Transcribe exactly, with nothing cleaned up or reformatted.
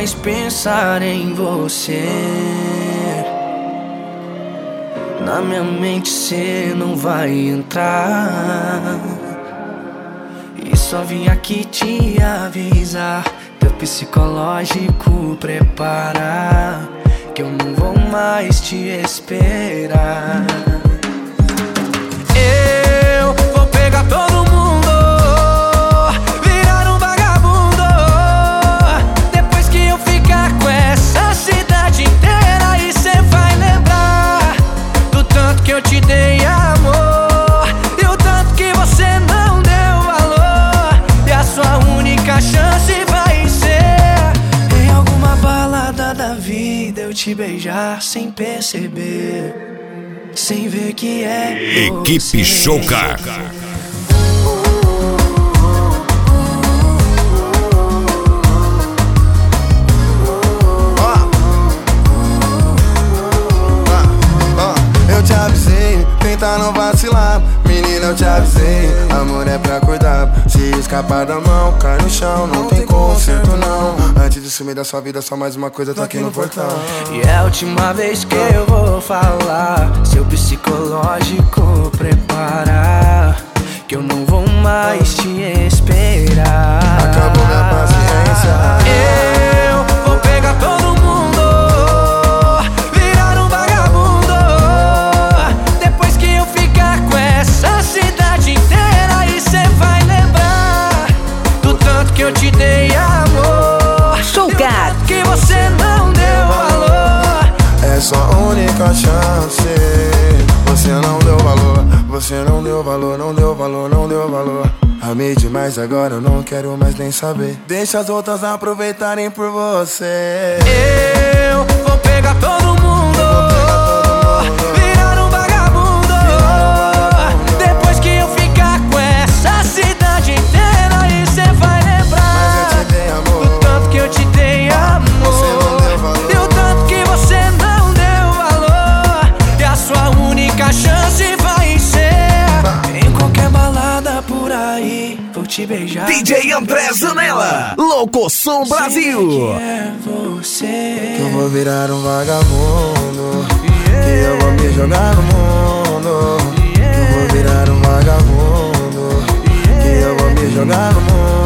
mais pensar em você. Na minha mente cê não vai entrar. E só vim aqui te avisar, teu psicológico prepara, que eu não vou mais te esperar. Eu vou pegar todo mundo, virar um vagabundo. Depois que eu ficar com essa cidade inteira, e cê vai lembrar do tanto que eu te dei amor, e o tanto que você não deu valor. E a sua única chance vai ser em alguma balada da vida eu te beijar sem perceber, sem ver que é Equipe Showcar. Eu te avisei, tenta não vacilar. Menina, eu te avisei, amor é pra cuidar. Se escapar da mão, cai no chão, não tem conserto não. Antes de sumir da sua vida, só mais uma coisa, tô aqui no portão. E é a última vez que eu vou falar, seu psicológico prepara, que eu não vou mais te esperar. Acabou minha paciência. Eu vou pegar todo mundo, virar um vagabundo. Depois que eu ficar com essa cidade inteira, e cê vai lembrar do tanto que eu te dei amor, Showcar, que você não deu valor. É sua única chance. Você não deu valor, você não deu valor, não deu valor, não deu valor. Amei demais, agora eu não quero mais nem saber. Deixa as outras aproveitarem por você. Eu vou pegar todo mundo, virar um vagabundo. Depois que eu ficar com essa cidade inteira, e cê vai lembrar Mas eu te dei amor, do tanto que eu te dei amor, você não deu valor. e o tanto que você não deu valor. E a sua única chance vai ser em qualquer balada por aí, vou te beijar. D J André Zanella, Locoção Brasil. Que é você. Que eu vou virar um vagabundo, que eu vou me jogar no mundo. Que eu vou virar um vagabundo, que eu vou me jogar no mundo.